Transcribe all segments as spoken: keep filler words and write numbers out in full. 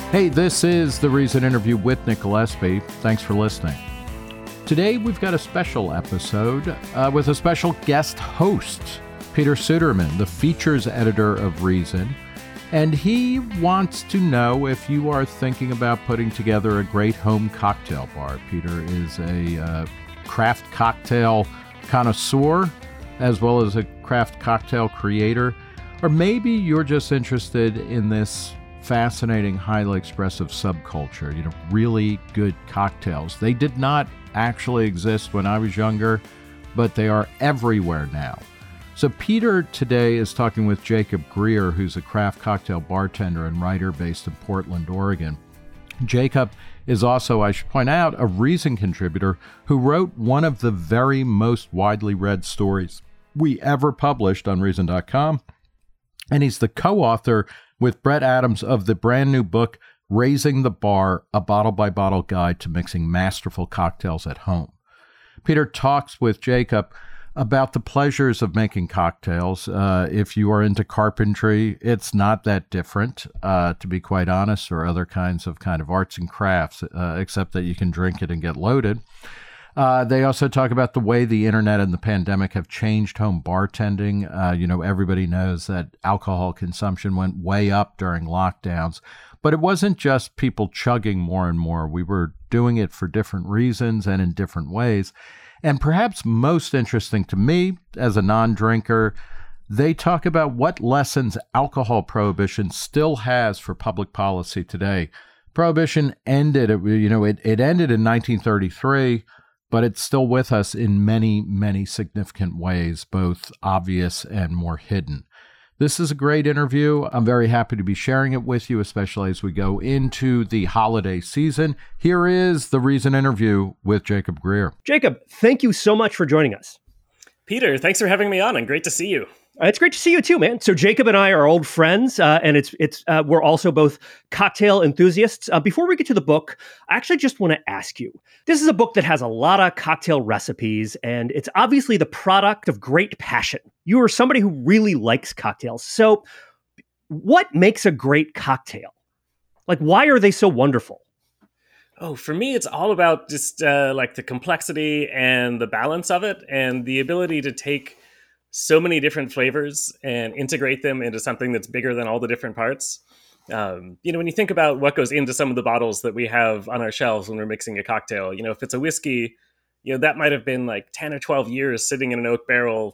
Hey, this is The Reason Interview with Nick Gillespie. Thanks for listening. Today, we've got a special episode uh, with a special guest host, Peter Suderman, the features editor of Reason. And he wants to know if you are thinking about putting together a great home cocktail bar. Peter is a uh, craft cocktail connoisseur, as well as a craft cocktail creator. Or maybe you're just interested in this fascinating, highly expressive subculture, you know, really good cocktails. They did not actually exist when I was younger, but they are everywhere now. So Peter today is talking with Jacob Greer, who's a craft cocktail bartender and writer based in Portland, Oregon. Jacob is also, I should point out, a Reason contributor who wrote one of the very most widely read stories we ever published on Reason dot com. And he's the co-author with Brett Adams of the brand new book, Raising the Bar, a bottle-by-bottle guide to mixing masterful cocktails at home. Peter talks with Jacob about the pleasures of making cocktails. Uh, if you are into carpentry, it's not that different, uh, to be quite honest, or other kinds of kind of arts and crafts, uh, except that you can drink it and get loaded. Uh, they also talk about the way the internet and the pandemic have changed home bartending. Uh, you know, everybody knows that alcohol consumption went way up during lockdowns, but it wasn't just people chugging more and more. We were doing it for different reasons and in different ways. And perhaps most interesting to me as a non-drinker, they talk about what lessons alcohol prohibition still has for public policy today. Prohibition ended, you know, it, it ended in nineteen thirty-three, but it's still with us in many, many significant ways, both obvious and more hidden. This is a great interview. I'm very happy to be sharing it with you, especially as we go into the holiday season. Here is the Reason interview with Jacob Greer. Jacob, thank you so much for joining us. Peter, thanks for having me on, and great to see you. Uh, it's great to see you too, man. So Jacob and I are old friends, uh, and it's it's uh, we're also both cocktail enthusiasts. Uh, before we get to the book, I actually just want to ask you. This is a book that has a lot of cocktail recipes, and it's obviously the product of great passion. You are somebody who really likes cocktails. So, what makes a great cocktail? Like, why are they so wonderful? Oh, for me, it's all about just uh, like the complexity and the balance of it, and the ability to take so many different flavors and integrate them into something that's bigger than all the different parts. Um, you know, when you think about what goes into some of the bottles that we have on our shelves when we're mixing a cocktail, you know, if it's a whiskey, you know, that might have been like ten or twelve years sitting in an oak barrel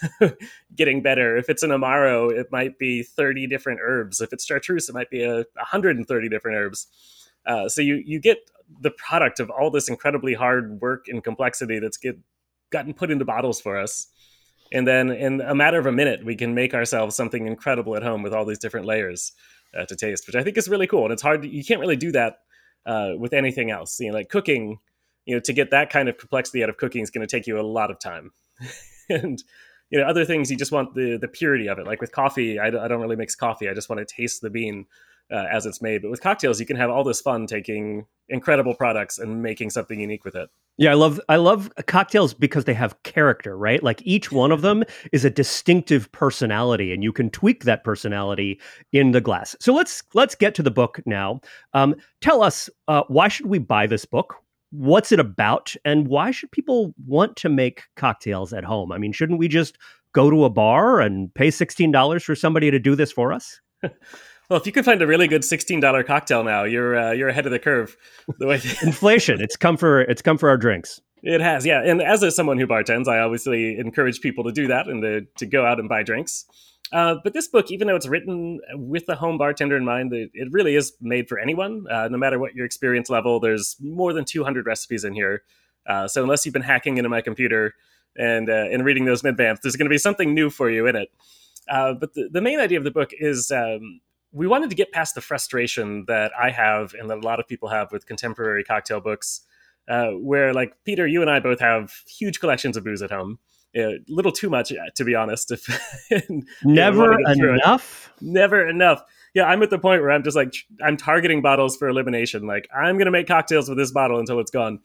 getting better. If it's an Amaro, it might be thirty different herbs. If it's chartreuse, it might be a one hundred thirty different herbs. Uh, so you you get the product of all this incredibly hard work and complexity that's get gotten put into bottles for us. And then in a matter of a minute, we can make ourselves something incredible at home with all these different layers uh, to taste, which I think is really cool. And it's hard. To, you can't really do that uh, with anything else. You know, like cooking, you know, to get that kind of complexity out of cooking is going to take you a lot of time. And, you know, other things, you just want the the purity of it. Like with coffee, I, I don't really mix coffee. I just want to taste the bean uh, as it's made. But with cocktails, you can have all this fun taking incredible products and making something unique with it. Yeah, I love I love cocktails because they have character, right? Like each one of them is a distinctive personality, and you can tweak that personality in the glass. So let's let's get to the book now. Um, tell us, uh, why should we buy this book? What's it about? And why should people want to make cocktails at home? I mean, shouldn't we just go to a bar and pay sixteen dollars for somebody to do this for us? Well, if you can find a really good sixteen dollars cocktail now, you're uh, you're ahead of the curve. The way inflation, it's come for it's come for our drinks. It has, yeah. And as a, someone who bartends, I obviously encourage people to do that and to, to go out and buy drinks. Uh, but this book, even though it's written with the home bartender in mind, it, it really is made for anyone. Uh, no matter what your experience level, there's more than two hundred recipes in here. Uh, so unless you've been hacking into my computer and uh, and reading those in advance, there's going to be something new for you in it. Uh, but the, the main idea of the book is um, we wanted to get past the frustration that I have and that a lot of people have with contemporary cocktail books, uh, where, like, Peter, you and I both have huge collections of booze at home. A little too much, to be honest. If, Never enough? Never enough. Yeah, I'm at the point where I'm just like, I'm targeting bottles for elimination. Like, I'm going to make cocktails with this bottle until it's gone.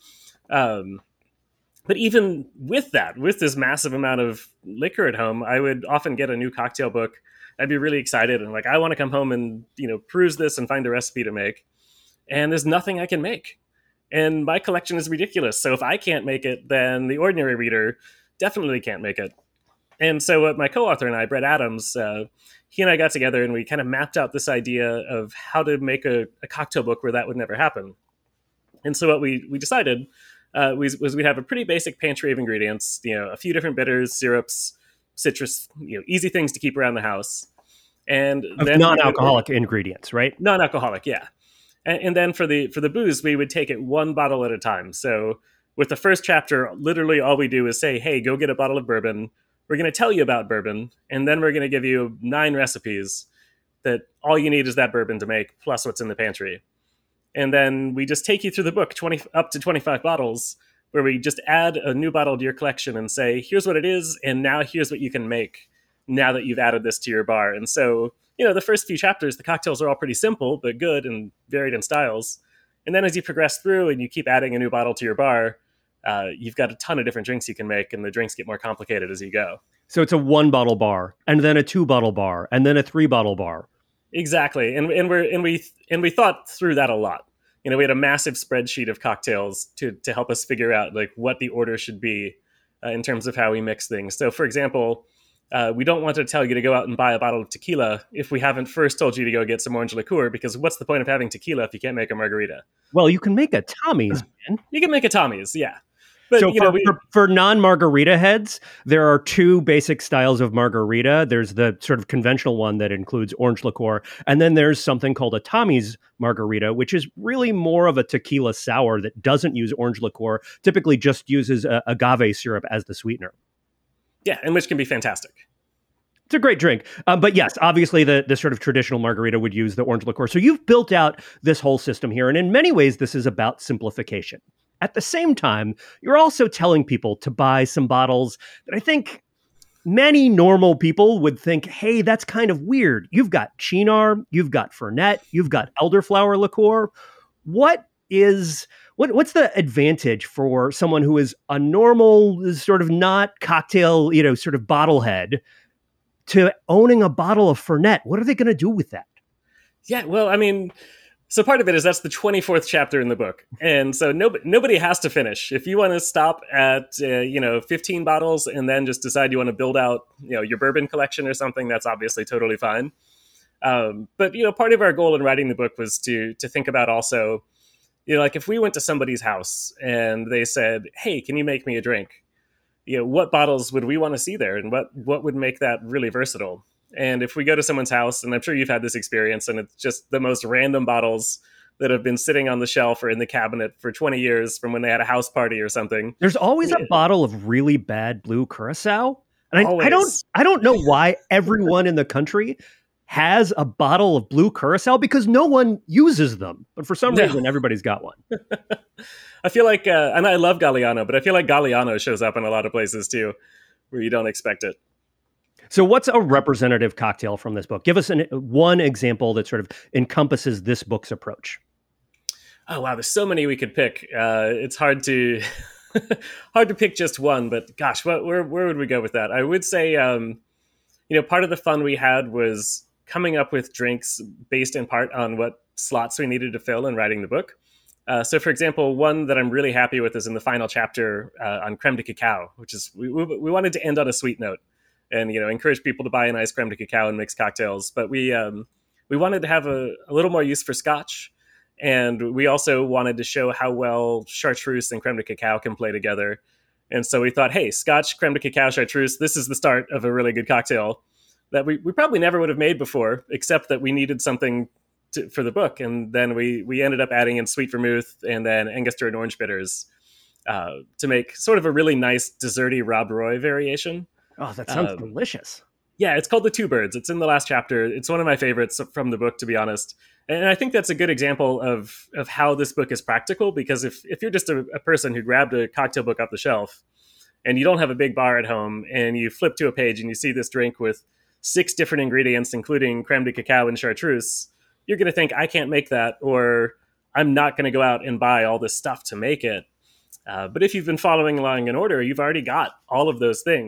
Um, but even with that, with this massive amount of liquor at home, I would often get a new cocktail book. I'd be really excited and like, I want to come home and, you know, peruse this and find a recipe to make. and there's nothing I can make. And my collection is ridiculous. So if I can't make it, then the ordinary reader definitely can't make it. And so uh, my co-author and I, Brett Adams, uh, he and I got together and we kind of mapped out this idea of how to make a, a cocktail book where that would never happen. And so what we, we decided uh, was, was we'd have a pretty basic pantry of ingredients, you know, a few different bitters, syrups, citrus, you know, easy things to keep around the house. And of then non-alcoholic ingredients, right? Non-alcoholic, yeah. And, and then for the for the booze, we would take it one bottle at a time. So with the first chapter, literally all we do is say, hey, go get a bottle of bourbon. We're going to tell you about bourbon, and then we're going to give you nine recipes that all you need is that bourbon to make, plus what's in the pantry. And then we just take you through the book, twenty up to twenty-five bottles, where we just add a new bottle to your collection and say, here's what it is, and now here's what you can make now that you've added this to your bar. And so, you know, the first few chapters, the cocktails are all pretty simple, but good and varied in styles. And then as you progress through and you keep adding a new bottle to your bar, uh, you've got a ton of different drinks you can make, and the drinks get more complicated as you go. So it's a one bottle bar, and then a two bottle bar, and then a three bottle bar. Exactly. And and we're and we and we thought through that a lot. You know, we had a massive spreadsheet of cocktails to to help us figure out like what the order should be uh, in terms of how we mix things. So for example, uh, we don't want to tell you to go out and buy a bottle of tequila if we haven't first told you to go get some orange liqueur, because what's the point of having tequila if you can't make a margarita? Well, you can make a Tommy's, man. You can make a Tommy's, yeah. But, so you for, know, we, for, for non-margarita heads, there are two basic styles of margarita. There's the sort of conventional one that includes orange liqueur. And then there's something called a Tommy's margarita, which is really more of a tequila sour that doesn't use orange liqueur, typically just uses uh, agave syrup as the sweetener. Yeah, and which can be fantastic. It's a great drink. Um, but yes, obviously the, the sort of traditional margarita would use the orange liqueur. So you've built out this whole system here. And in many ways, this is about simplification. At the same time, you're also telling people to buy some bottles that I think many normal people would think, hey, that's kind of weird. You've got Cynar, you've got Fernet, you've got elderflower liqueur. What is what? What's the advantage for someone who is a normal, sort of not cocktail, you know, sort of bottlehead to owning a bottle of Fernet? What are they going to do with that? Yeah, well, I mean... So part of it is that's the twenty-fourth chapter in the book. And so nobody, nobody has to finish. If you want to stop at, uh, you know, fifteen bottles and then just decide you want to build out, you know, your bourbon collection or something, that's obviously totally fine. Um, but, you know, part of our goal in writing the book was to to think about also, you know, like if we went to somebody's house and they said, hey, can you make me a drink? You know, what bottles would we want to see there? And what, what would make that really versatile? And if we go to someone's house, and I'm sure you've had this experience, and it's just the most random bottles that have been sitting on the shelf or in the cabinet for twenty years from when they had a house party or something. There's always a bottle of really bad blue curacao. And I, Always. I don't I don't know why everyone in the country has a bottle of blue curacao, because no one uses them. But for some No. reason, everybody's got one. I feel like, uh, and I love Galliano, but I feel like Galliano shows up in a lot of places too, where you don't expect it. So what's a representative cocktail from this book? Give us an, one example that sort of encompasses this book's approach. Oh, wow. There's so many we could pick. Uh, it's hard to hard to pick just one, but gosh, what, where, where would we go with that? I would say, um, you know, part of the fun we had was coming up with drinks based in part on what slots we needed to fill in writing the book. Uh, so, for example, one that I'm really happy with is in the final chapter uh, on creme de cacao, which is we, we, we wanted to end on a sweet note. And, you know, encourage people to buy a nice creme de cacao and mix cocktails. But we um, we wanted to have a, a little more use for scotch. And we also wanted to show how well chartreuse and creme de cacao can play together. And so we thought, hey, scotch, creme de cacao, chartreuse, this is the start of a really good cocktail that we, we probably never would have made before, except that we needed something to, for the book. And then we, we ended up adding in sweet vermouth and then Angostura and orange bitters uh, to make sort of a really nice desserty Rob Roy variation. Oh, that sounds Um, delicious. Yeah, it's called The Two Birds. It's in the last chapter. It's one of my favorites from the book, to be honest. And I think that's a good example of of how this book is practical, because if, if you're just a, a person who grabbed a cocktail book off the shelf and you don't have a big bar at home and you flip to a page and you see this drink with six different ingredients, including creme de cacao and chartreuse, you're going to think, I can't make that, or I'm not going to go out and buy all this stuff to make it. Uh, but if you've been following along in order, you've already got all of those things.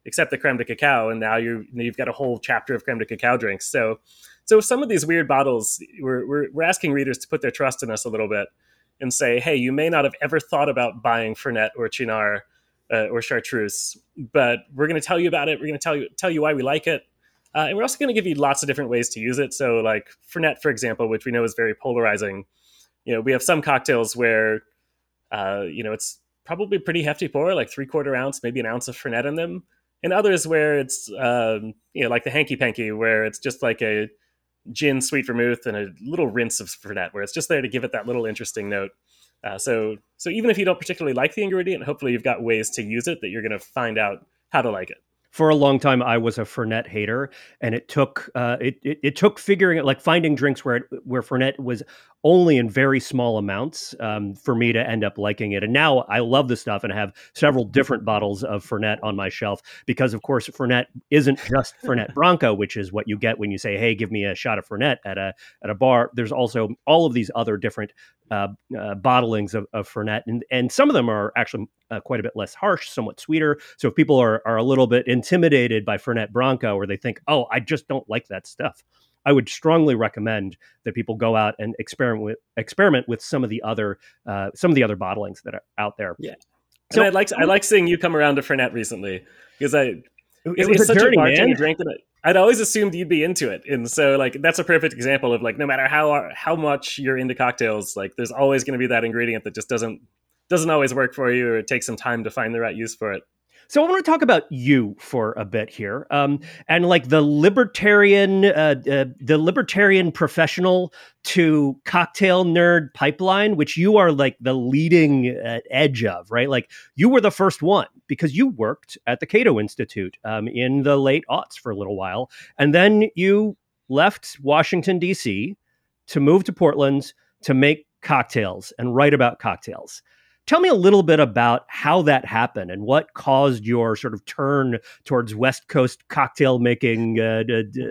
except the creme de cacao, and now you you've got a whole chapter of creme de cacao drinks. So, so some of these weird bottles, we're we're, we're asking readers to put their trust in us a little bit and say, hey, you may not have ever thought about buying Fernet or Cynar uh, or Chartreuse, but we're going to tell you about it. We're going to tell you tell you why we like it. Uh, and we're also going to give you lots of different ways to use it. So like Fernet, for example, which we know is very polarizing. You know, we have some cocktails where, uh, you know, it's probably pretty hefty pour, like three quarter ounce, maybe an ounce of Fernet in them. And others where it's, um, you know, like the Hanky Panky, where it's just like a gin, sweet vermouth, and a little rinse of Fernet, where it's just there to give it that little interesting note. Uh, so, so even if you don't particularly like the ingredient, hopefully you've got ways to use it that you're going to find out how to like it. For a long time, I was a Fernet hater, and it took uh, it, it it took figuring it, like finding drinks where it, where Fernet was only in very small amounts um, for me to end up liking it. And now I love the stuff, and I have several different bottles of Fernet on my shelf because, of course, Fernet isn't just Fernet Branca, which is what you get when you say, "Hey, give me a shot of Fernet at a at a bar." There's also all of these other different uh, uh, bottlings of, of Fernet, and and some of them are actually uh, quite a bit less harsh, somewhat sweeter. So if people are are a little bit intimidated by Fernet Branca, or they think, "Oh, I just don't like that stuff," I would strongly recommend that people go out and experiment with experiment with some of the other uh, some of the other bottlings that are out there. Yeah, so and I like I like seeing you come around to Fernet recently because I it, it was it's a such journey, a bartender man. drink, and I'd always assumed you'd be into it, and so like that's a perfect example of like no matter how how much you're into cocktails, like there's always going to be that ingredient that just doesn't doesn't always work for you, or it takes some time to find the right use for it. So I want to talk about you for a bit here, um, and like the libertarian, uh, uh, the libertarian professional to cocktail nerd pipeline, which you are like the leading uh, edge of, right? Like you were the first one because you worked at the Cato Institute um, in the late aughts for a little while, and then you left Washington D C to move to Portland to make cocktails and write about cocktails. Tell me a little bit about how that happened and what caused your sort of turn towards West Coast cocktail making, uh,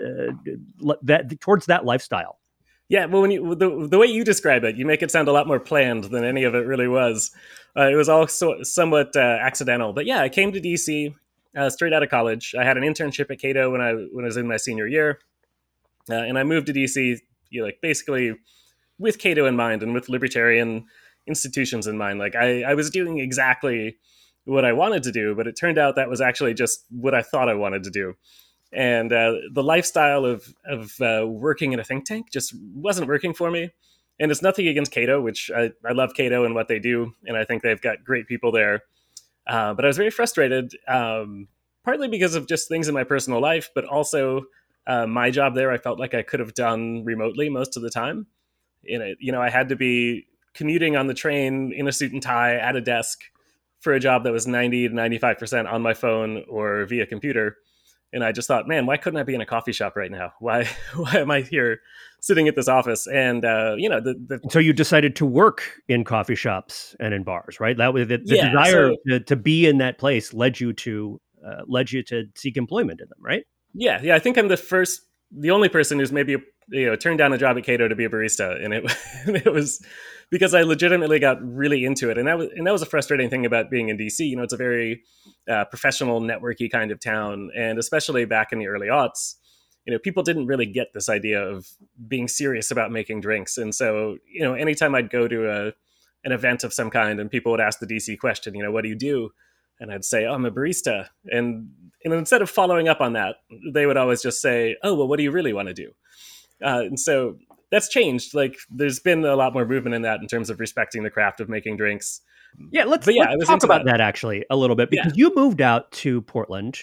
uh, that towards that lifestyle. Yeah, well, when you the the way you describe it, you make it sound a lot more planned than any of it really was. Uh, it was all so, somewhat uh, accidental. But yeah, I came to D C uh, straight out of college. I had an internship at Cato when I when I was in my senior year, uh, and I moved to D C, you know, like basically with Cato in mind and with libertarian institutions in mind. Like I, I was doing exactly what I wanted to do, but it turned out that was actually just what I thought I wanted to do. And uh, the lifestyle of of uh, working in a think tank just wasn't working for me. And it's nothing against Cato, which I, I love Cato and what they do, and I think they've got great people there. Uh, but I was very frustrated, um, partly because of just things in my personal life, but also uh, my job there I felt like I could have done remotely most of the time. In it, you know, I had to be commuting on the train in a suit and tie at a desk for a job that was ninety to ninety-five percent on my phone or via computer. And I just thought, man, why couldn't I be in a coffee shop right now? Why why am I here sitting at this office? And, uh, you know, the, the So you decided to work in coffee shops and in bars, right? That was the, the yeah, desire so, to, to be in that place led you to uh, led you to seek employment in them, right? Yeah. Yeah. I think I'm the first, the only person who's maybe, you know, turned down a job at Cato to be a barista. And it, it was because I legitimately got really into it. And that was, and that was a frustrating thing about being in D C. You know, it's a very uh, professional, networky kind of town. And especially back in the early aughts, you know, people didn't really get this idea of being serious about making drinks. And so, you know, anytime I'd go to a, an event of some kind and people would ask the D C question, you know, what do you do? And I'd say, oh, I'm a barista. And, and instead of following up on that, they would always just say, oh, well, what do you really want to do? Uh, and so that's changed. Like there's been a lot more movement in that in terms of respecting the craft of making drinks. Yeah, let's, but yeah, let's I was talk into about that. that actually a little bit, because Yeah. you moved out to Portland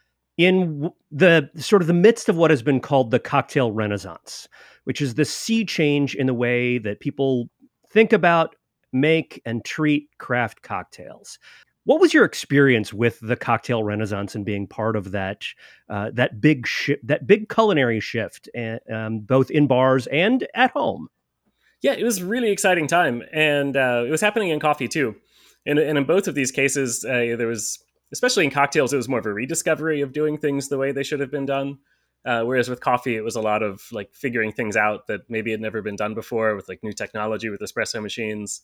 in w- the sort of the midst of what has been called the cocktail renaissance, which is the sea change in the way that people think about, make, and treat craft cocktails. What was your experience with the cocktail renaissance and being part of that uh, that big shi- that big culinary shift, uh, um, both in bars and at home? Yeah, it was a really exciting time, and uh, it was happening in coffee too. And, and in both of these cases, uh, there was, especially in cocktails, it was more of a rediscovery of doing things the way they should have been done. Uh, whereas with coffee, it was a lot of like figuring things out that maybe had never been done before with like new technology with espresso machines.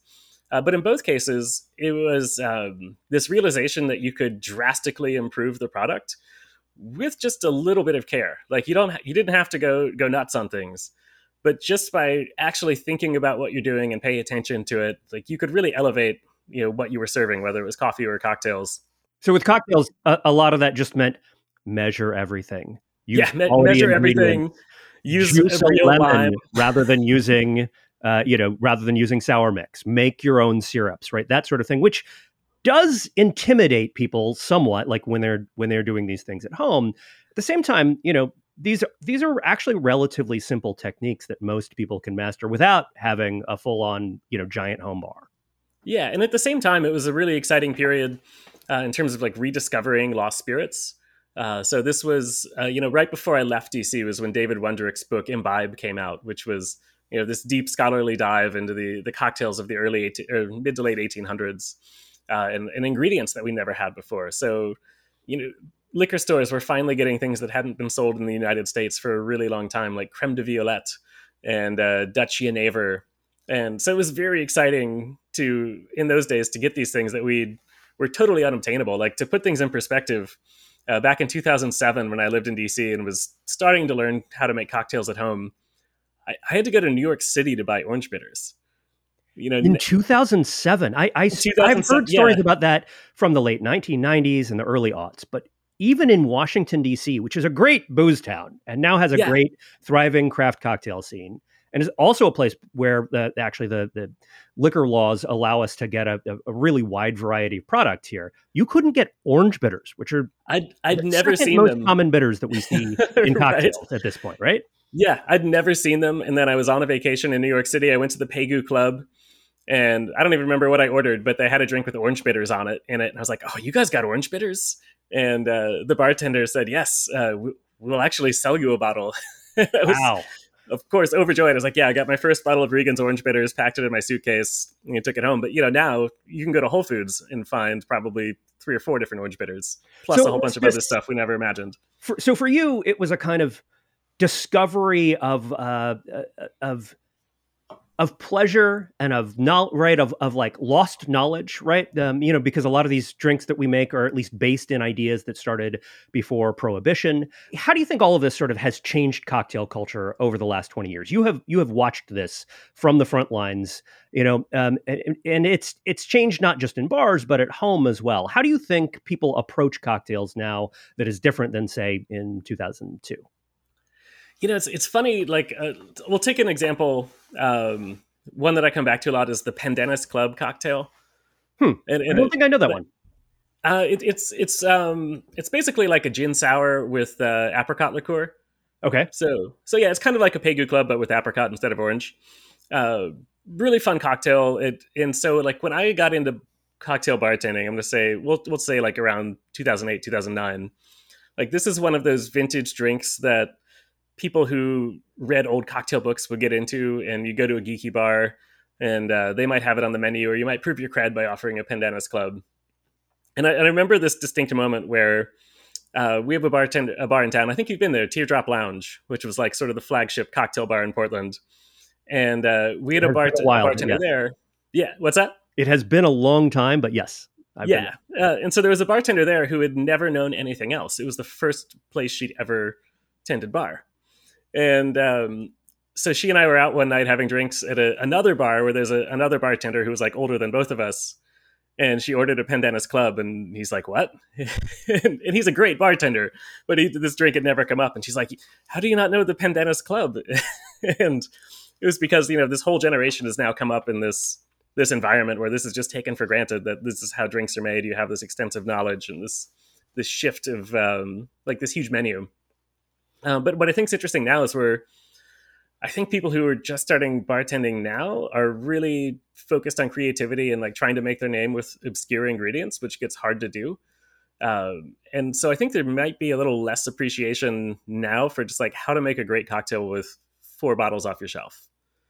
Uh, but in both cases, it was um, this realization that you could drastically improve the product with just a little bit of care. Like you don't, you didn't have to go go nuts on things, but just by actually thinking about what you're doing and pay attention to it, like you could really elevate, you know, what you were serving, whether it was coffee or cocktails. So with cocktails, a, a lot of that just meant measure everything. Use yeah, me- measure everything. Use Juice a real lemon lime rather than using, uh, you know, rather than using sour mix. Make your own syrups, right? That sort of thing, which does intimidate people somewhat, like when they're when they're doing these things at home. At the same time, you know, these are these are actually relatively simple techniques that most people can master without having a full-on, you know, giant home bar. Yeah, and at the same time, it was a really exciting period uh, in terms of like rediscovering lost spirits. Uh, so this was, uh, you know, right before I left D C was when David Wondrich's book Imbibe came out, which was, you know, this deep scholarly dive into the the cocktails of the early eighteen, or mid to late eighteen hundreds uh, and, and ingredients that we never had before. So, you know, liquor stores were finally getting things that hadn't been sold in the United States for a really long time, like creme de violette and uh, Dutch Jenever. And so it was very exciting to, in those days, to get these things that we were totally unobtainable. Like, to put things in perspective, uh, back in two thousand seven, when I lived in D C and was starting to learn how to make cocktails at home, I, I had to go to New York City to buy orange bitters. You know, in two thousand seven, I, I I've heard stories yeah. about that from the late nineteen nineties and the early aughts, but even in Washington, D C, which is a great booze town and now has a yeah. great thriving craft cocktail scene, and is also a place where the, actually the, the liquor laws allow us to get a, a really wide variety of product here. You couldn't get orange bitters, which are I'd, I'd never seen most them. common bitters that we see in cocktails right. at this point, right? Yeah, I'd never seen them. And then I was on a vacation in New York City. I went to the Pegu Club, and I don't even remember what I ordered, but they had a drink with orange bitters on it in it. And I was like, oh, you guys got orange bitters? And uh, the bartender said, yes, uh, we'll actually sell you a bottle. was, wow. Of course, overjoyed. I was like, yeah, I got my first bottle of Regan's orange bitters, packed it in my suitcase, and took it home. But, you know, now you can go to Whole Foods and find probably three or four different orange bitters, plus so a whole bunch of other stuff we never imagined. For, so for you, it was a kind of discovery of uh, of of pleasure and of no, right of of like lost knowledge, right? Um, you know, because a lot of these drinks that we make are at least based in ideas that started before Prohibition. How do you think all of this sort of has changed cocktail culture over the last twenty years? You have you have watched this from the front lines, you know, um, and, and it's it's changed not just in bars but at home as well. How do you think people approach cocktails now that is different than, say, in two thousand two? You know, it's it's funny. Like, uh, we'll take an example. Um, one that I come back to a lot is the Pendennis Club cocktail. Hmm. And, and I don't it, think I know that but, one. Uh, it, it's it's um it's basically like a gin sour with uh, apricot liqueur. Okay. So so yeah, it's kind of like a Pegu Club but with apricot instead of orange. Uh, really fun cocktail. It and so like when I got into cocktail bartending, I'm gonna say we'll we'll say like around two thousand eight, two thousand nine. Like, this is one of those vintage drinks that people who read old cocktail books would get into, and you go to a geeky bar and uh, they might have it on the menu, or you might prove your cred by offering a Pendennis Club. And I, and I remember this distinct moment where uh, we have a bartender, a bar in town. I think you've been there, Teardrop Lounge, which was like sort of the flagship cocktail bar in Portland. And uh, we had a, bart- a, while, a bartender yeah. there. Yeah. What's that? It has been a long time, but yes. I've yeah. Uh, and so there was a bartender there who had never known anything else. It was the first place she'd ever tended bar. And um, so she and I were out one night having drinks at a, another bar where there's a, another bartender who was like older than both of us. And she ordered a Pendennis Club, and he's like, what? and, and he's a great bartender, but he, this drink had never come up. And she's like, how do you not know the Pendennis Club? And it was because, you know, this whole generation has now come up in this this environment where this is just taken for granted, that this is how drinks are made. You have this extensive knowledge and this this shift of um, like this huge menu. Uh, but what I think is interesting now is where I think people who are just starting bartending now are really focused on creativity and like trying to make their name with obscure ingredients, which gets hard to do. Um, and so I think there might be a little less appreciation now for just like how to make a great cocktail with four bottles off your shelf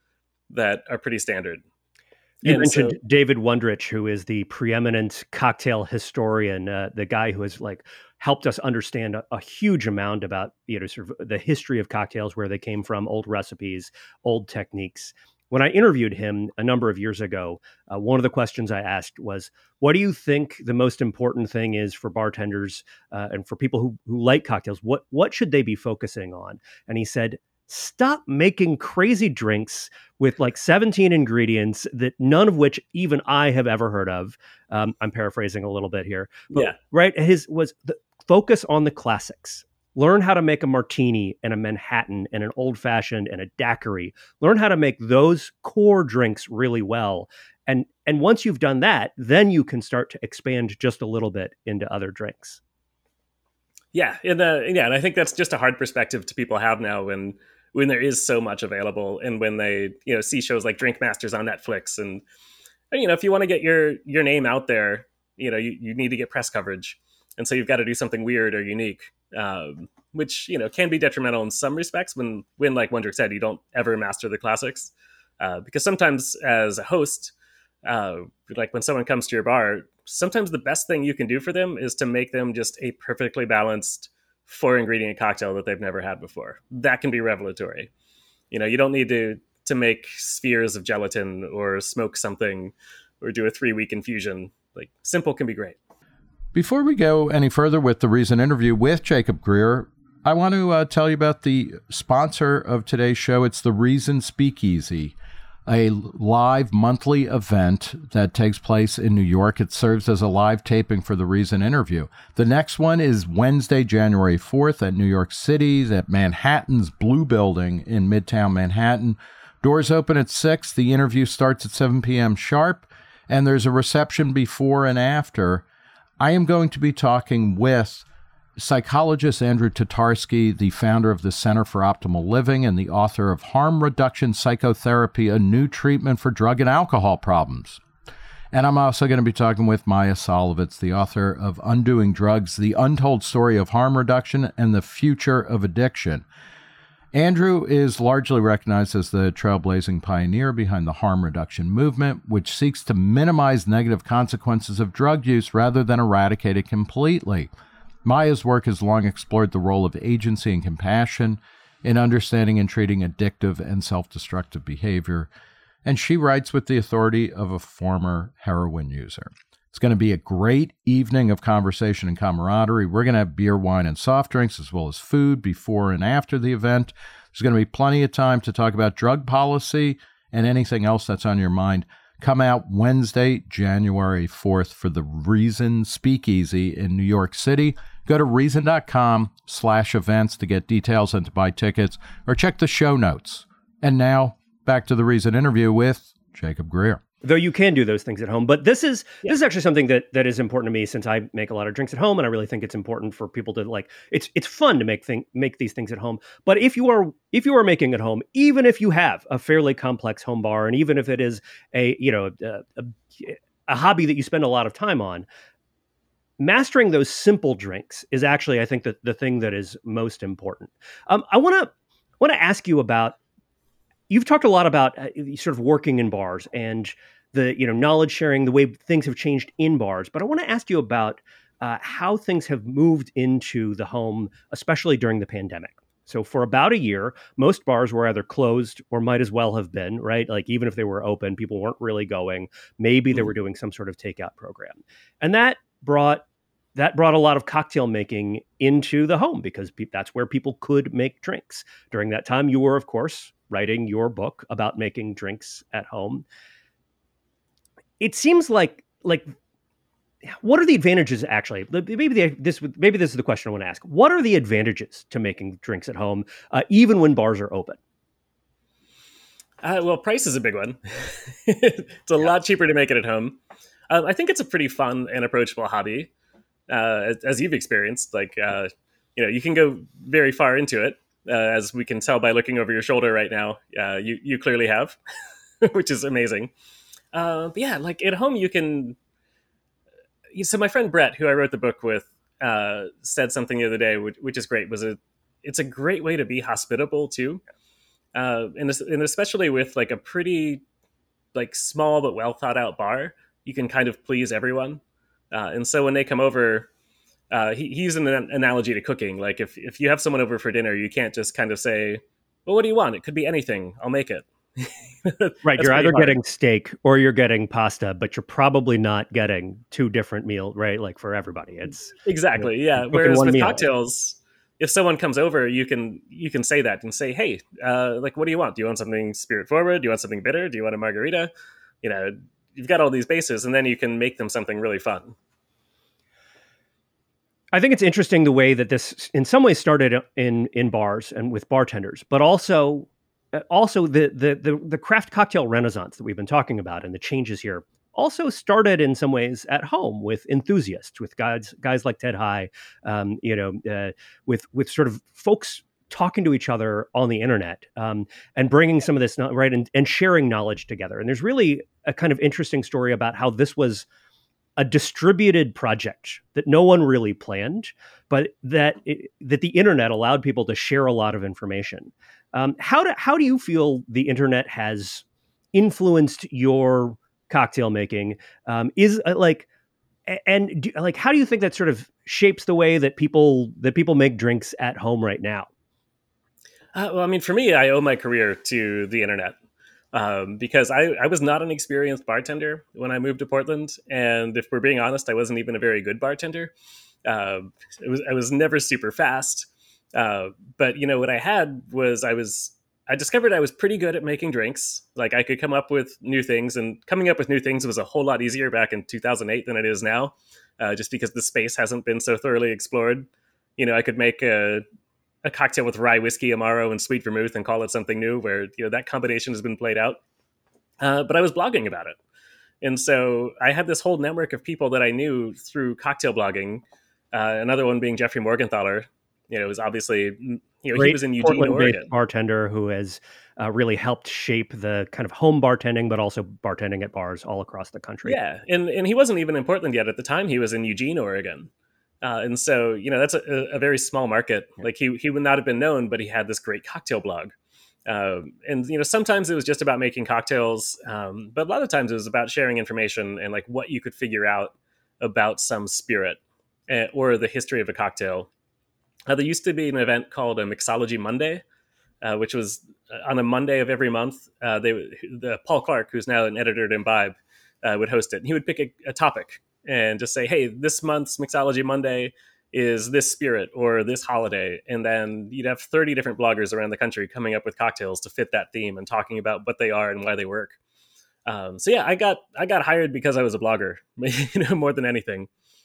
that are pretty standard. You and mentioned so, David Wondrich, who is the preeminent cocktail historian, uh, the guy who has like helped us understand a, a huge amount about, you know, sort of the history of cocktails, where they came from, old recipes, old techniques. when I interviewed him a number of years ago, uh, one of the questions I asked was, what do you think the most important thing is for bartenders uh, and for people who, who like cocktails? What, what should they be focusing on? And he said, stop making crazy drinks with like seventeen ingredients that none of which even I have ever heard of. Um, I'm paraphrasing a little bit here. But, yeah. Right. His was the focus on the classics. Learn how to make a martini and a Manhattan and an old fashioned and a daiquiri. Learn how to make those core drinks really well. And, and once you've done that, then you can start to expand just a little bit into other drinks. Yeah. And, uh, yeah. And I think that's just a hard perspective to people have now when, when there is so much available and when they, you know, see shows like Drink Masters on Netflix. And, you know, if you want to get your, your name out there, you know, you, you need to get press coverage. And so you've got to do something weird or unique, um, which, you know, can be detrimental in some respects when, when like Wondrich said, you don't ever master the classics. Uh, because sometimes as a host, uh, like when someone comes to your bar, sometimes the best thing you can do for them is to make them just a perfectly balanced four ingredient cocktail that they've never had before. That can be revelatory. You know, you don't need to, to make spheres of gelatin or smoke something or do a three week infusion. Like simple can be great. Before we go any further with the recent interview with Jacob Greer, I want to uh, tell you about the sponsor of today's show. It's the Reason Speakeasy, a live monthly event that takes place in New York. It serves as a live taping for the Reason interview. The next one is Wednesday, January fourth at New York City's at Manhattan's Blue Building in Midtown Manhattan. Doors open at six. The interview starts at seven p.m. sharp, and there's a reception before and after. I am going to be talking with psychologist Andrew Tatarsky, the founder of the Center for Optimal Living and the author of Harm Reduction Psychotherapy, a New Treatment for Drug and Alcohol Problems. And I'm also going to be talking with Maya Solovitz, the author of Undoing Drugs, The Untold Story of Harm Reduction and the Future of Addiction. Andrew is largely recognized as the trailblazing pioneer behind the harm reduction movement, which seeks to minimize negative consequences of drug use rather than eradicate it completely. Maya's work has long explored the role of agency and compassion in understanding and treating addictive and self-destructive behavior, and she writes with the authority of a former heroin user. It's going to be a great evening of conversation and camaraderie. We're going to have beer, wine, and soft drinks, as well as food before and after the event. There's going to be plenty of time to talk about drug policy and anything else that's on your mind. Come out Wednesday, January fourth for the Reason Speakeasy in New York City. Go to reason.com slash events to get details and to buy tickets, or check the show notes. And now, back to the Reason interview with Jacob Greer. Though you can do those things at home. But this is yeah. this is actually something that that is important to me, since I make a lot of drinks at home, and I really think it's important for people to like. It's it's fun to make thing make these things at home. But if you are if you are making at home, even if you have a fairly complex home bar, and even if it is a you know a, a, a hobby that you spend a lot of time on, mastering those simple drinks is actually, I think, the the thing that is most important. Um, I want to want to ask you about. You've talked a lot about uh, sort of working in bars and the you know knowledge sharing, the way things have changed in bars. But I want to ask you about uh, how things have moved into the home, especially during the pandemic. So for about a year, most bars were either closed or might as well have been, right? Like even if they were open, people weren't really going. Maybe they were doing some sort of takeout program. And that brought that brought a lot of cocktail making into the home, because pe- that's where people could make drinks. During that time, you were, of course, writing your book about making drinks at home. It seems like, like, what are the advantages actually? Maybe the, this maybe this is the question I want to ask. What are the advantages to making drinks at home, uh, even when bars are open? Uh, well, price is a big one. It's a yeah. lot cheaper to make it at home. Uh, I think it's a pretty fun and approachable hobby, uh, as, as you've experienced. Like, uh, you know, you can go very far into it. Uh, as we can tell by looking over your shoulder right now, uh, you you clearly have, which is amazing. Uh, but yeah, like at home you can. So my friend Brett, who I wrote the book with, uh, said something the other day, which, which is great. Was a it's a great way to be hospitable too, uh, and and especially with like a pretty like small but well thought out bar, you can kind of please everyone, uh, and so when they come over. Uh, he, he used an analogy to cooking. Like if, if you have someone over for dinner, you can't just kind of say, well, what do you want? It could be anything. I'll make it. Right. You're either hard. getting steak or you're getting pasta, but you're probably not getting two different meals, right? Like for everybody. It's exactly. You know, yeah. Whereas with meal. cocktails, if someone comes over, you can you can say that and say, hey, uh, like, what do you want? Do you want something spirit forward? Do you want something bitter? Do you want a margarita? You know, you've got all these bases, and then you can make them something really fun. I think it's interesting the way that this in some ways started in in bars and with bartenders, but also also the the the, the craft cocktail renaissance that we've been talking about and the changes here also started in some ways at home with enthusiasts, with guys guys like Ted High, um, you know, uh, with with sort of folks talking to each other on the internet um, and bringing some of this right and, and sharing knowledge together. And there's really a kind of interesting story about how this was a distributed project that no one really planned, but that it, that the internet allowed people to share a lot of information. Um, how do how do you feel the internet has influenced your cocktail making? Um, is uh, like, and do, like, how do you think that sort of shapes the way that people that people make drinks at home right now? Uh, well, I mean, for me, I owe my career to the internet. Um, because I, I was not an experienced bartender when I moved to Portland. And if we're being honest, I wasn't even a very good bartender. Uh, it was, I was never super fast. Uh, but, you know, what I had was I was, I discovered I was pretty good at making drinks. Like I could come up with new things, and coming up with new things was a whole lot easier back in two thousand eight than it is now, uh, just because the space hasn't been so thoroughly explored. You know, I could make a, a cocktail with rye whiskey, Amaro, and sweet vermouth and call it something new, where, you know, that combination has been played out. Uh, but I was blogging about it. And so I had this whole network of people that I knew through cocktail blogging. Uh, another one being Jeffrey Morgenthaler. You know, it was obviously, you know, Great he was in Eugene, Portland-based Oregon. Bartender who has uh, really helped shape the kind of home bartending, but also bartending at bars all across the country. Yeah. And, and he wasn't even in Portland yet. At the time, he was in Eugene, Oregon. Uh, and so, you know, that's a, a very small market. Like he he would not have been known, but he had this great cocktail blog. Um, and, you know, sometimes it was just about making cocktails, um, but a lot of times it was about sharing information and like what you could figure out about some spirit uh, or the history of a cocktail. Uh, there used to be an event called a Mixology Monday, uh, which was on a Monday of every month. Uh, they the Paul Clark, who's now an editor at Imbibe, uh, would host it. And he would pick a, a topic and just say, hey, this month's Mixology Monday is this spirit or this holiday. And then you'd have thirty different bloggers around the country coming up with cocktails to fit that theme and talking about what they are and why they work. Um, so yeah, I got I got hired because I was a blogger, you know, more than anything.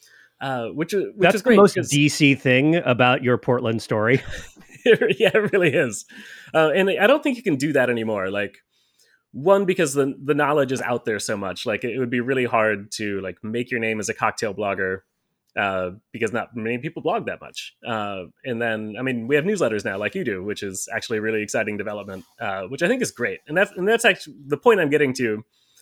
Uh, which, which That's is great. The most D C thing about your Portland story. Yeah, it really is. Uh, and I don't think you can do that anymore. Like, one, because the the knowledge is out there so much. Like, it would be really hard to like make your name as a cocktail blogger uh, because not many people blog that much. Uh, and then, I mean, we have newsletters now, like you do, which is actually a really exciting development, uh, which I think is great. And that's and that's actually the point I'm getting to.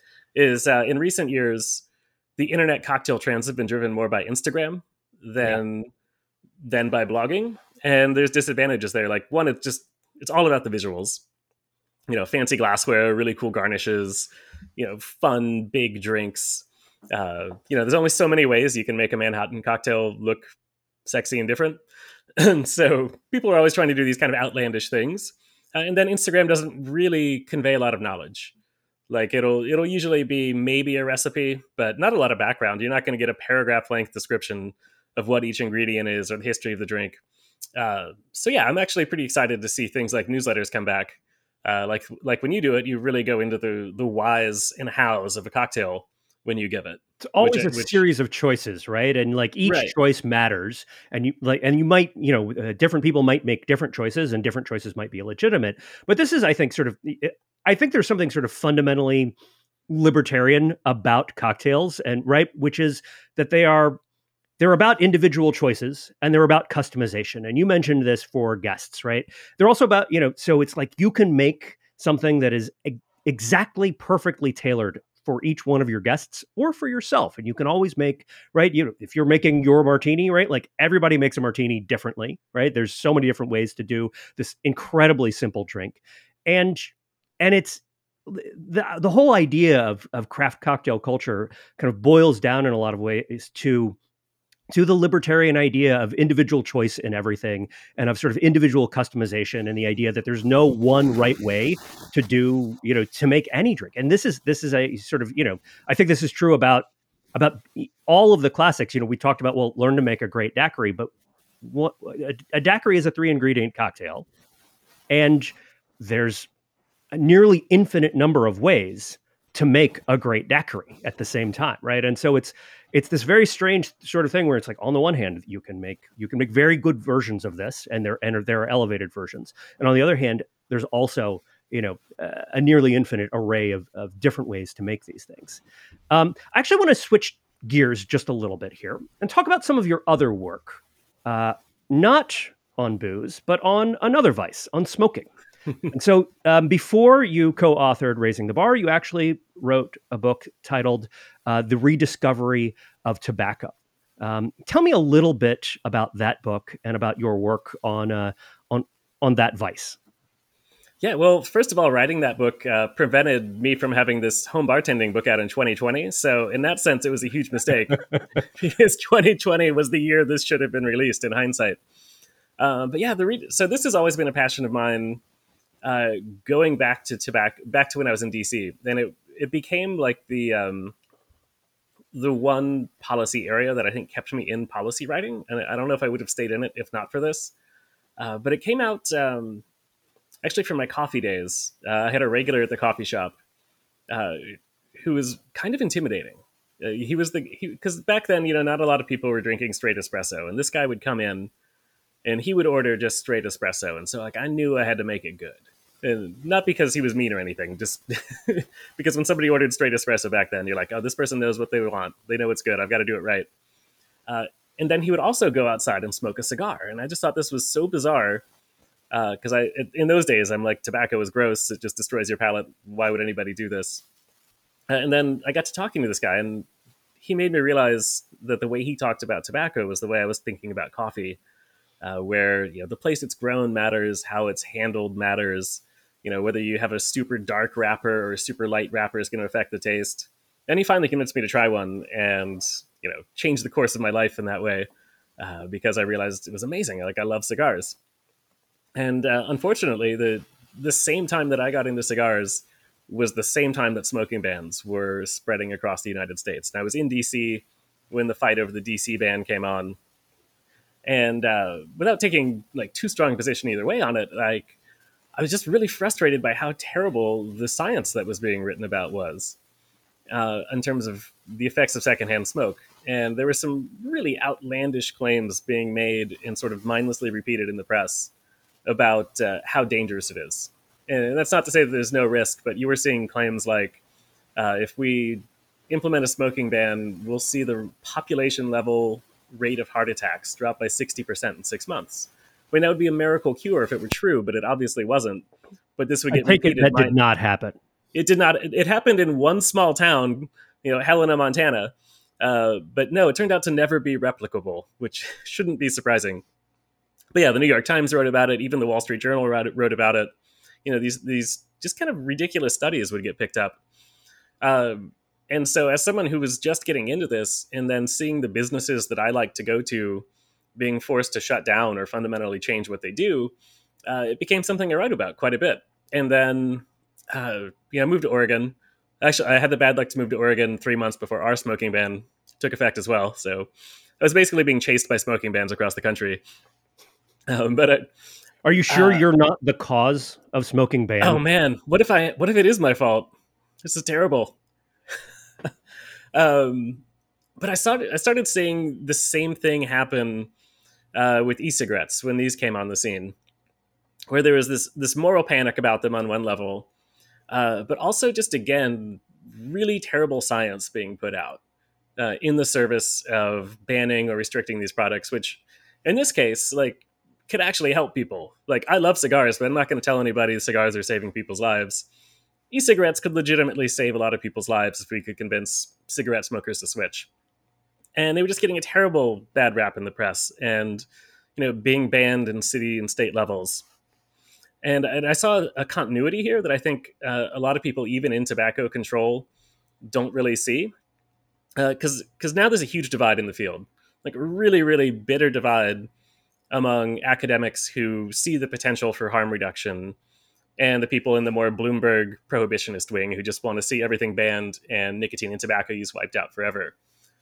Is uh, in recent years, the internet cocktail trends have been driven more by Instagram than yeah. than by blogging. And there's disadvantages there. Like, one, it's just, it's all about the visuals, you know, fancy glassware, really cool garnishes, you know, fun, big drinks. Uh, you know, there's only so many ways you can make a Manhattan cocktail look sexy and different. And so people are always trying to do these kind of outlandish things. Uh, and then Instagram doesn't really convey a lot of knowledge. Like it'll it'll usually be maybe a recipe, but not a lot of background. You're not going to get a paragraph length description of what each ingredient is or the history of the drink. Uh, so yeah, I'm actually pretty excited to see things like newsletters come back. Uh, like like when you do it, you really go into the the whys and hows of a cocktail when you give it. It's always which, a which, series of choices, right? And like each right. choice matters, and you like, and you might, you know, uh, different people might make different choices, and different choices might be illegitimate. But this is, I think, sort of, I think there's something sort of fundamentally libertarian about cocktails, and right, which is that they are. They're about individual choices and they're about customization. And you mentioned this for guests, right? They're also about, you know, so it's like you can make something that is e- exactly perfectly tailored for each one of your guests or for yourself. And you can always make, right? You know, if you're making your martini, right? Like everybody makes a martini differently, right? There's so many different ways to do this incredibly simple drink. And, and it's, the the whole idea of, of craft cocktail culture kind of boils down in a lot of ways to to the libertarian idea of individual choice in everything and of sort of individual customization and the idea that there's no one right way to do, you know, to make any drink. And this is this is a sort of, you know, I think this is true about about all of the classics. You know, we talked about, well, learn to make a great daiquiri, but what a, a daiquiri is a three ingredient cocktail, and there's a nearly infinite number of ways to make a great daiquiri at the same time, right? And so it's it's this very strange sort of thing where it's like, on the one hand, you can make you can make very good versions of this, and there and there are elevated versions, and on the other hand, there's also, you know, uh, a nearly infinite array of of different ways to make these things. Um, I actually want to switch gears just a little bit here and talk about some of your other work, uh, not on booze, but on another vice, on smoking. And so um, before you co-authored Raising the Bar, you actually wrote a book titled uh, The Rediscovery of Tobacco. Um, tell me a little bit about that book and about your work on uh, on on that vice. Yeah, well, first of all, writing that book uh, prevented me from having this home bartending book out in twenty twenty. So in that sense, it was a huge mistake because twenty twenty was the year this should have been released in hindsight. Uh, but yeah, the re- so this has always been a passion of mine. Uh, going back to tobacco, back to when I was in D C, then it it became like the um, the one policy area that I think kept me in policy writing, and I don't know if I would have stayed in it if not for this. Uh, but it came out um, actually from my coffee days. Uh, I had a regular at the coffee shop uh, who was kind of intimidating. Uh, he was the because back then, you know, not a lot of people were drinking straight espresso, and this guy would come in and he would order just straight espresso, and so like I knew I had to make it good. And not because he was mean or anything, just because when somebody ordered straight espresso back then, you're like, oh, this person knows what they want. They know it's good. I've got to do it right. Uh, and then he would also go outside and smoke a cigar. And I just thought this was so bizarre because uh, I, in those days, I'm like, tobacco is gross. It just destroys your palate. Why would anybody do this? Uh, and then I got to talking to this guy, and he made me realize that the way he talked about tobacco was the way I was thinking about coffee, uh, where, you know, the place it's grown matters, how it's handled matters. You know, whether you have a super dark wrapper or a super light wrapper is going to affect the taste. And he finally convinced me to try one and, you know, change the course of my life in that way uh, because I realized it was amazing. Like, I love cigars. And uh, unfortunately, the the same time that I got into cigars was the same time that smoking bans were spreading across the United States. And I was in D C when the fight over the D C ban came on. And uh, without taking, like, too strong a position either way on it, like, I was just really frustrated by how terrible the science that was being written about was uh, in terms of the effects of secondhand smoke. And there were some really outlandish claims being made and sort of mindlessly repeated in the press about uh, how dangerous it is. And that's not to say that there's no risk, but you were seeing claims like, uh, if we implement a smoking ban, we'll see the population level rate of heart attacks drop by sixty percent in six months. I mean, that would be a miracle cure if it were true, but it obviously wasn't. But this would get I take repeated. It that did not happen. It did not. It happened in one small town, you know, Helena, Montana. Uh, but no, it turned out to never be replicable, which shouldn't be surprising. But yeah, the New York Times wrote about it. Even the Wall Street Journal wrote, wrote about it. You know, these these just kind of ridiculous studies would get picked up. Uh, and so as someone who was just getting into this and then seeing the businesses that I like to go to being forced to shut down or fundamentally change what they do, uh, it became something I wrote about quite a bit. And then, uh, you know, I moved to Oregon. Actually, I had the bad luck to move to Oregon three months before our smoking ban took effect as well. So I was basically being chased by smoking bans across the country. Um, but it, are you sure uh, you're not the cause of smoking ban? Oh man, what if I? What if it is my fault? This is terrible. um, but I started. I started seeing the same thing happen uh, with e-cigarettes when these came on the scene, where there was this this moral panic about them on one level, uh, but also just again really terrible science being put out uh, in the service of banning or restricting these products, which in this case, like, could actually help people. Like, I love cigars, but I'm not going to tell anybody cigars are saving people's lives. E-cigarettes could legitimately save a lot of people's lives if we could convince cigarette smokers to switch. And they were just getting a terrible bad rap in the press and, you know, being banned in city and state levels. And, and I saw a continuity here that I think uh, a lot of people, even in tobacco control, don't really see. Because uh, because now there's a huge divide in the field, like a really, really bitter divide among academics who see the potential for harm reduction, and the people in the more Bloomberg prohibitionist wing who just want to see everything banned and nicotine and tobacco use wiped out forever.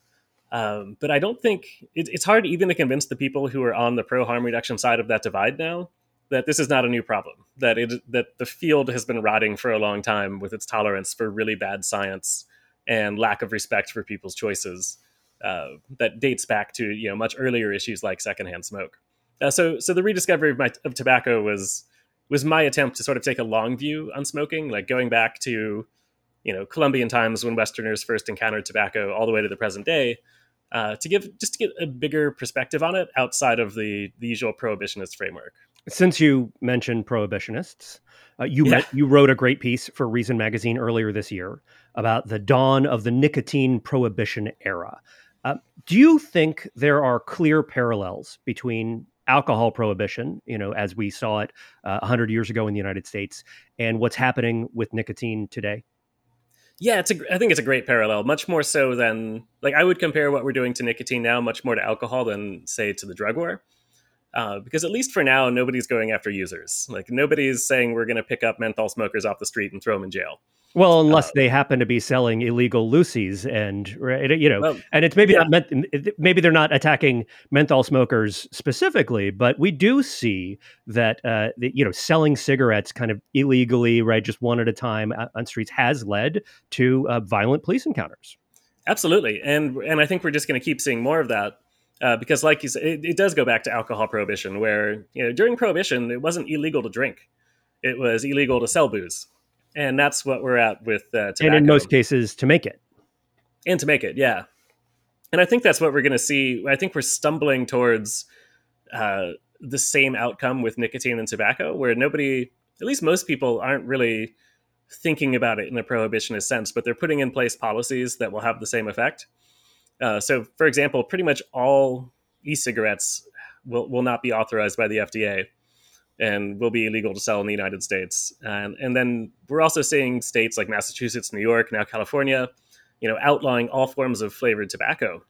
Um, but I don't think it, it's hard even to convince the people who are on the pro harm reduction side of that divide now that this is not a new problem, that it that the field has been rotting for a long time with its tolerance for really bad science and lack of respect for people's choices. Uh, that dates back to you know much earlier issues like secondhand smoke. Uh, so so the rediscovery of, my, of tobacco was was my attempt to sort of take a long view on smoking, like going back to you know Columbian times when Westerners first encountered tobacco, all the way to the present day. Uh, to give just to get a bigger perspective on it outside of the, the usual prohibitionist framework. Since you mentioned prohibitionists, uh, you Yeah. met, you wrote a great piece for Reason Magazine earlier this year about the dawn of the nicotine prohibition era. Uh, do you think there are clear parallels between alcohol prohibition, you know, as we saw it uh, one hundred years ago in the United States, and what's happening with nicotine today? Yeah, it's a, I think it's a great parallel, much more so than, like, I would compare what we're doing to nicotine now much more to alcohol than, say, to the drug war. Uh, because at least for now, nobody's going after users. Like, nobody's saying we're going to pick up menthol smokers off the street and throw them in jail. Well, unless Uh, they happen to be selling illegal Lucy's, and right, you know, Well, and it's maybe yeah. not meant, maybe they're not attacking menthol smokers specifically, but we do see that uh, the, you know, selling cigarettes kind of illegally, right, just one at a time uh, on streets has led to uh, violent police encounters. Absolutely, and and I think we're just going to keep seeing more of that uh, because, like you said, it, it does go back to alcohol prohibition, where you know during prohibition it wasn't illegal to drink; it was illegal to sell booze, and that's what we're at with uh, tobacco. And in most cases, to make it. And to make it, yeah. And I think that's what we're going to see. I think we're stumbling towards uh, the same outcome with nicotine and tobacco, where nobody, at least most people, aren't really thinking about it in a prohibitionist sense, but they're putting in place policies that will have the same effect. Uh, so, for example, pretty much all e-cigarettes will, will not be authorized by the F D A and will be illegal to sell in the United States. And, and then we're also seeing states like Massachusetts, New York, now California, you know, outlawing all forms of flavored tobacco.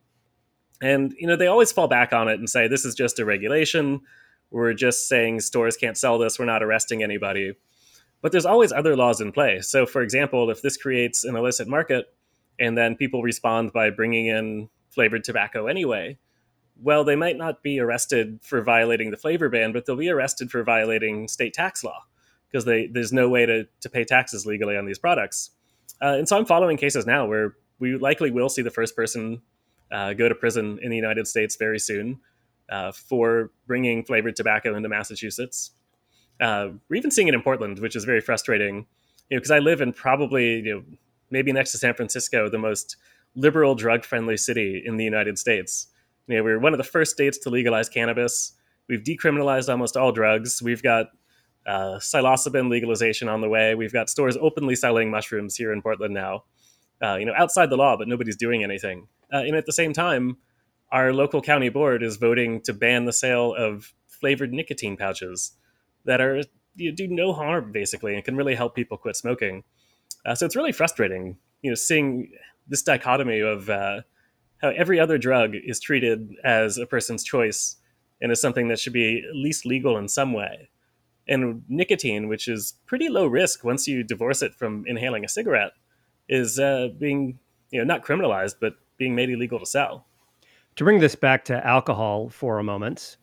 And, you know, they always fall back on it and say, this is just a regulation. We're just saying stores can't sell this. We're not arresting anybody. But there's always other laws in play. So, for example, if this creates an illicit market and then people respond by bringing in flavored tobacco anyway, well, they might not be arrested for violating the flavor ban, but they'll be arrested for violating state tax law because they, there's no way to, to pay taxes legally on these products. Uh, and so I'm following cases now where we likely will see the first person uh, go to prison in the United States very soon uh, for bringing flavored tobacco into Massachusetts. Uh, we're even seeing it in Portland, which is very frustrating, you know, because I live in probably, you know, maybe next to San Francisco, the most liberal, drug-friendly city in the United States. You know, we're one of the first states to legalize cannabis. We've decriminalized almost all drugs. We've got uh, psilocybin legalization on the way. We've got stores openly selling mushrooms here in Portland now, uh, you know, outside the law, but nobody's doing anything. Uh, and at the same time, our local county board is voting to ban the sale of flavored nicotine pouches that are you know, do no harm basically and can really help people quit smoking. Uh, so it's really frustrating, you know, seeing this dichotomy of uh, how every other drug is treated as a person's choice and as something that should be at least legal in some way. And nicotine, which is pretty low risk once you divorce it from inhaling a cigarette, is uh, being, you know, not criminalized, but being made illegal to sell. To bring this back to alcohol for a moment,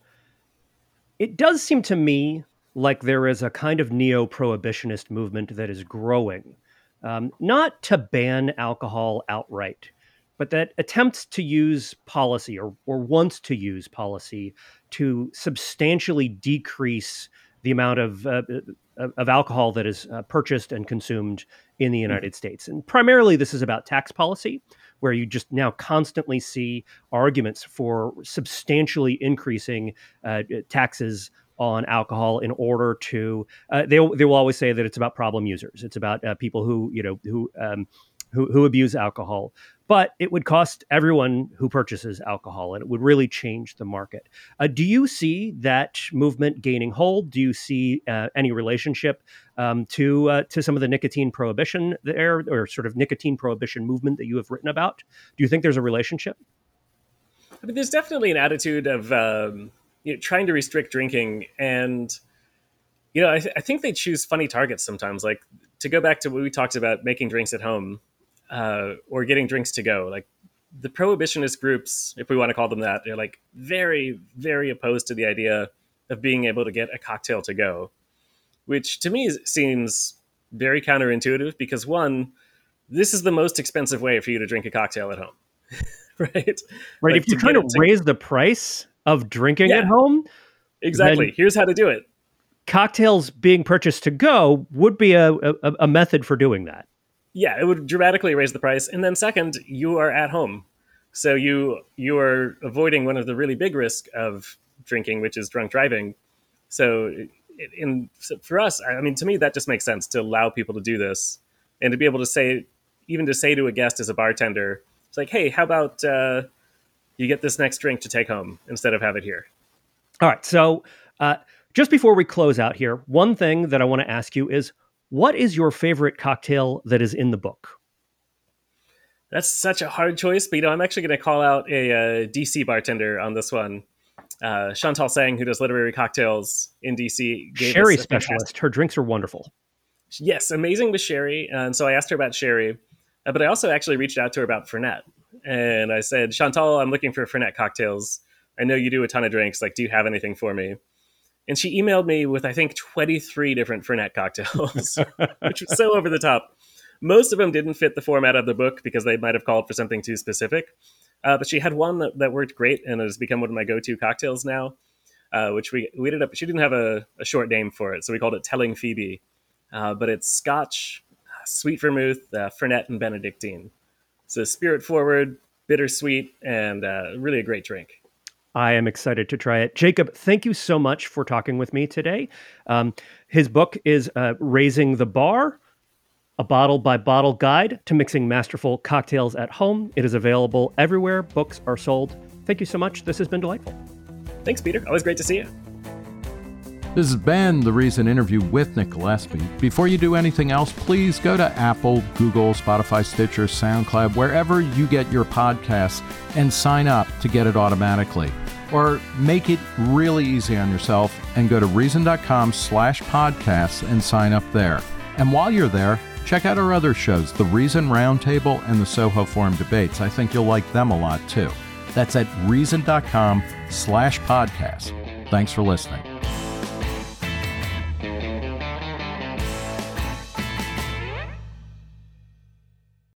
it does seem to me like there is a kind of neo-prohibitionist movement that is growing, um, not to ban alcohol outright, but that attempts to use policy or, or wants to use policy to substantially decrease the amount of uh, of alcohol that is uh, purchased and consumed in the United mm-hmm. States. And primarily this is about tax policy, where you just now constantly see arguments for substantially increasing uh, taxes on alcohol in order to, uh, they they will always say that it's about problem users. It's about uh, people who, you know, who, um, who, who abuse alcohol. But it would cost everyone who purchases alcohol, and it would really change the market. Uh, do you see that movement gaining hold? Do you see uh, any relationship um, to uh, to some of the nicotine prohibition there, or sort of nicotine prohibition movement that you have written about? Do you think there's a relationship? I mean, there's definitely an attitude of um, you know, trying to restrict drinking, and you know, I, th- I think they choose funny targets sometimes. Like, to go back to what we talked about, making drinks at home uh, or getting drinks to go. Like, the prohibitionist groups, if we want to call them that, they're like very, very opposed to the idea of being able to get a cocktail to go, which to me seems very counterintuitive because, one, this is the most expensive way for you to drink a cocktail at home, right? Right. Like, if you're trying to, to raise the price of drinking yeah, at home. Exactly. Here's how to do it. Cocktails being purchased to go would be a, a, a method for doing that. Yeah, it would dramatically raise the price. And then second, you are at home. So you you are avoiding one of the really big risks of drinking, which is drunk driving. So, in, so for us, I mean, to me, that just makes sense to allow people to do this and to be able to say, even to say to a guest as a bartender, it's like, hey, how about uh, you get this next drink to take home instead of have it here? All right. So uh, just before we close out here, one thing that I want to ask you is, what is your favorite cocktail that is in the book? That's such a hard choice, but you know, I'm actually going to call out a, a D C bartender on this one. Uh, Chantal Sang, who does literary cocktails in D C. Gave Sherry us specialist. Fantastic... Her drinks are wonderful. Yes, amazing with sherry. And so I asked her about sherry, uh, but I also actually reached out to her about Fernet. And I said, Chantal, I'm looking for Fernet cocktails. I know you do a ton of drinks. Like, do you have anything for me? And she emailed me with, I think, twenty-three different Fernet cocktails, which was so over the top. Most of them didn't fit the format of the book because they might have called for something too specific. Uh, but she had one that, that worked great and has become one of my go-to cocktails now, uh, which we, we ended up, she didn't have a, a short name for it, so we called it Telling Phoebe. Uh, but it's Scotch, sweet vermouth, uh, Fernet, and Benedictine. So spirit-forward, bittersweet, and uh, really a great drink. I am excited to try it. Jacob, thank you so much for talking with me today. Um, his book is uh, Raising the Bar, a bottle-by-bottle guide to mixing masterful cocktails at home. It is available everywhere books are sold. Thank you so much. This has been delightful. Thanks, Peter. Always great to see you. This has been The Reason interview with Nick Gillespie. Before you do anything else, please go to Apple, Google, Spotify, Stitcher, SoundCloud, wherever you get your podcasts, and sign up to get it automatically. Or make it really easy on yourself and go to reason.com slash podcasts and sign up there. And while you're there, check out our other shows, The Reason Roundtable and the Soho Forum Debates. I think you'll like them a lot too. That's at reason.com slash podcasts. Thanks for listening.